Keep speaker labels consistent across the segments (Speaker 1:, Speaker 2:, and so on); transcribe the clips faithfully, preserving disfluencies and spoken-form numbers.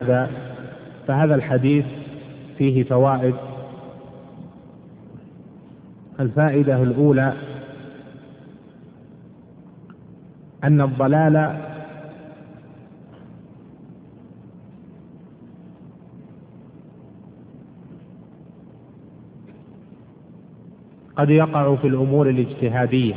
Speaker 1: هذا فهذا الحديث فيه فوائد. الفائدة الأولى أن الضلال قد يقع في الأمور الاجتهادية،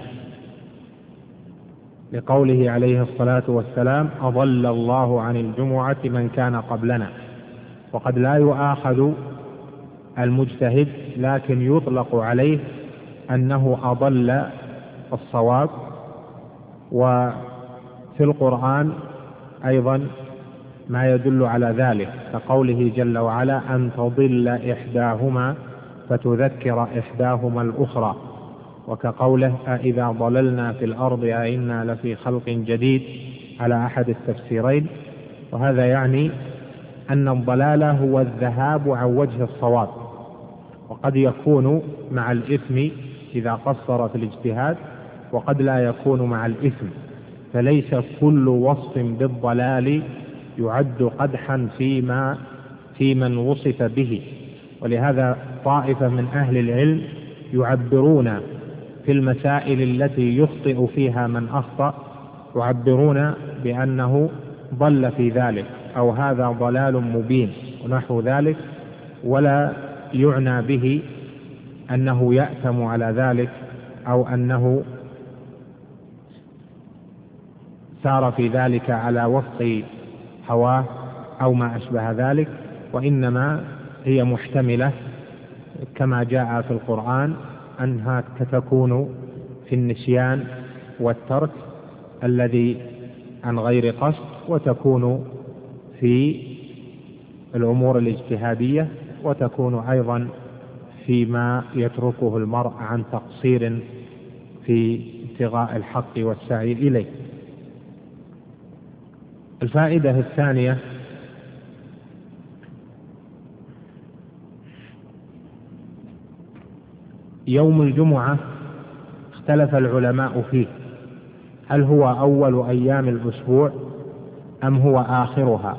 Speaker 1: لقوله عليه الصلاة والسلام: أضل الله عن الجمعة من كان قبلنا. وقد لا يؤاخذ المجتهد، لكن يطلق عليه أنه أضل الصواب. وفي القرآن أيضا ما يدل على ذلك، كقوله جل وعلا: أن تضل إحداهما فتذكر إحداهما الأخرى، وكقوله: أإذا ضللنا في الأرض أإنا لفي خلق جديد، على أحد التفسيرين. وهذا يعني أن الضلال هو الذهاب عن وجه الصواب، وقد يكون مع الإثم إذا قصر في الاجتهاد، وقد لا يكون مع الإثم. فليس كل وصف بالضلال يعد قدحا فيما في من وصف به. ولهذا طائفة من أهل العلم يعبرون في المسائل التي يخطئ فيها من أخطأ، يعبرون بأنه ضل في ذلك، أو هذا ضلال مبين ونحو ذلك، ولا يعنى به أنه يأثم على ذلك أو أنه سار في ذلك على وفق هواه أو ما أشبه ذلك، وإنما هي محتملة كما جاء في القرآن أنها تكون في النسيان والترك الذي عن غير قصد، وتكون في الأمور الاجتهادية، وتكون أيضا فيما يتركه المرء عن تقصير في ابتغاء الحق والسعي إليه. الفائدة الثانية يوم الجمعة اختلف العلماء فيه، هل هو أول أيام الأسبوع أم هو آخرها؟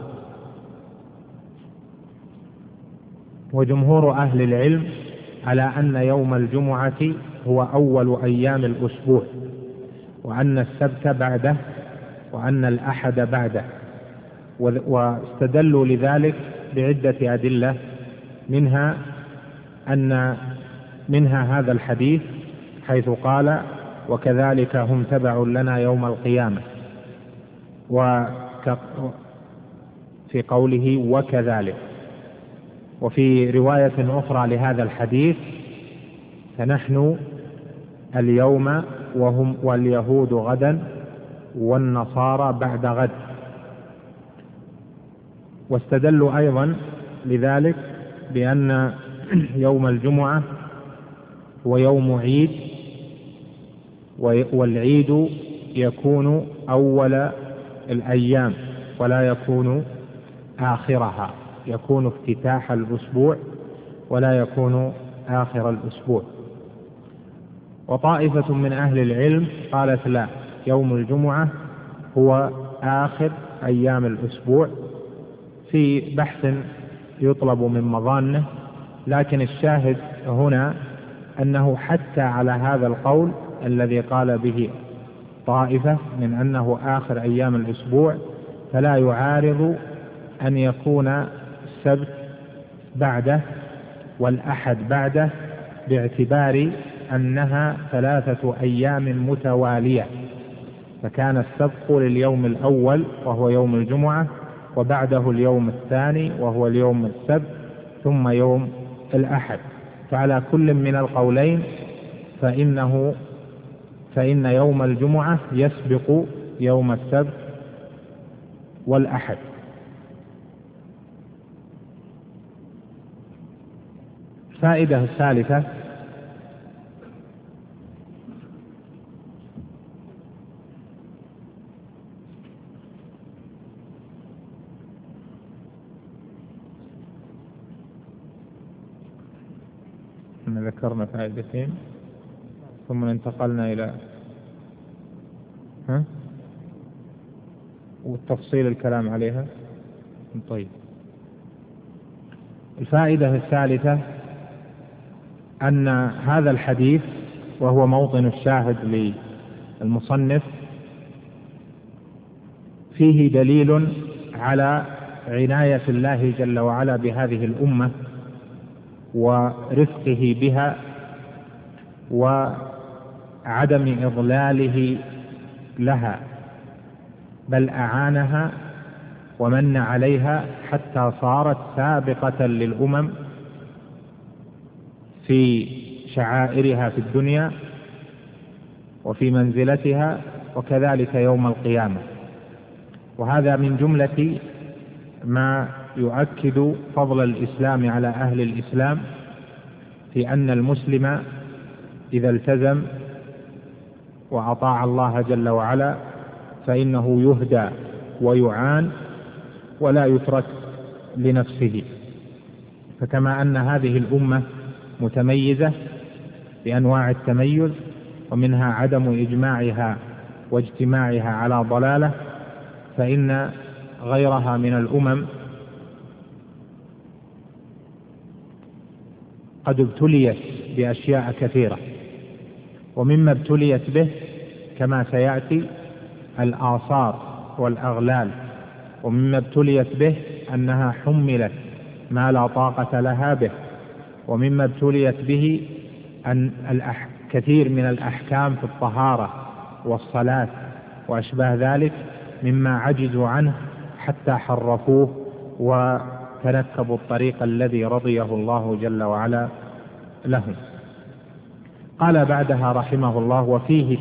Speaker 1: وجمهور أهل العلم على أن يوم الجمعة هو أول أيام الأسبوع، وأن السبت بعده، وأن الأحد بعده. واستدلوا لذلك بعدة أدلة، منها أن منها هذا الحديث حيث قال: وكذلك هم تبع لنا يوم القيامة، وفي قوله وكذلك. وفي رواية أخرى لهذا الحديث: فنحن اليوم وهم واليهود غدا والنصارى بعد غد. واستدلوا أيضا لذلك بأن يوم الجمعة هو يوم عيد، والعيد يكون أول الأيام ولا يكون آخرها، يكون افتتاح الأسبوع ولا يكون آخر الأسبوع. وطائفة من أهل العلم قالت: لا، يوم الجمعة هو آخر أيام الأسبوع، في بحث يطلب من مظانه، لكن الشاهد هنا أنه حتى على هذا القول الذي قال به طائفة من أنه آخر أيام الأسبوع، فلا يعارض أن يكون السبت بعده والأحد بعده، باعتبار أنها ثلاثة أيام متوالية، فكان السبق لليوم الأول وهو يوم الجمعة، وبعده اليوم الثاني وهو اليوم السبت، ثم يوم الأحد. فعلى كل من القولين فإنه فإن يوم الجمعة يسبق يوم السبت والأحد. الفائدة الثالثة ذكرنا فائدتين ثم انتقلنا إلى ها والتفصيل الكلام عليها. طيب، الفائدة الثالثة أن هذا الحديث، وهو موطن الشاهد للمصنف، فيه دليل على عناية الله جل وعلا بهذه الأمة ورفقه بها وعدم إضلاله لها، بل أعانها ومن عليها حتى صارت سابقة للأمم في شعائرها في الدنيا وفي منزلتها، وكذلك يوم القيامة. وهذا من جملة ما يؤكد فضل الإسلام على أهل الإسلام، في أن المسلم إذا التزم وأطاع الله جل وعلا فإنه يهدى ويعان ولا يترك لنفسه. فكما أن هذه الأمة متميزة بأنواع التميز، ومنها عدم إجماعها واجتماعها على ضلالة، فإن غيرها من الأمم قد ابتليت بأشياء كثيرة، ومما ابتليت به كما سيأتي الآثار والأغلال، ومما ابتليت به أنها حملت ما لا طاقة لها به، ومما ابتليت به أن كثير من الأحكام في الطهارة والصلاة وأشباه ذلك مما عجزوا عنه حتى حرفوه وتنكبوا الطريق الذي رضيه الله جل وعلا لهم. قال بعدها رحمه الله: وفيه